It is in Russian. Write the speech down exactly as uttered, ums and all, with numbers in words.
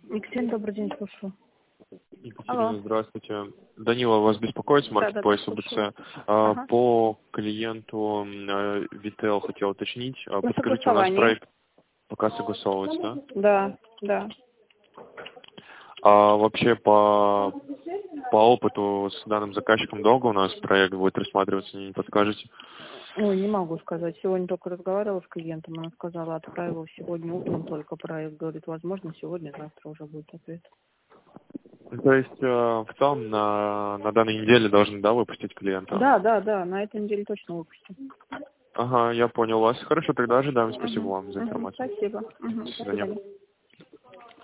Екатерина, добрый день, слушаю. Екатерина, Алло. здравствуйте. Данила вас беспокоит с Да, да, да, маркетплейса слушаю. УБЦ. А, Ага. По клиенту э, Вител хотел уточнить. А, На Подскажите, у нас согласовании. проект пока согласовывается, да? Да, да. А вообще по, по опыту с данным заказчиком долго у нас проект будет рассматриваться, не подскажете? Ой, не могу сказать. Сегодня только разговаривала с клиентом, она сказала, отправила сегодня утром только проект. Говорит, возможно, сегодня, завтра уже будет ответ. То есть э, в целом на, на данной неделе должны, да, выпустить клиента? Да, да, да, на этой неделе точно выпустим. Ага, я понял вас. Хорошо, тогда ожидаем. Спасибо Угу. вам за Угу. информацию. Спасибо. Угу. До До свидания. свидания.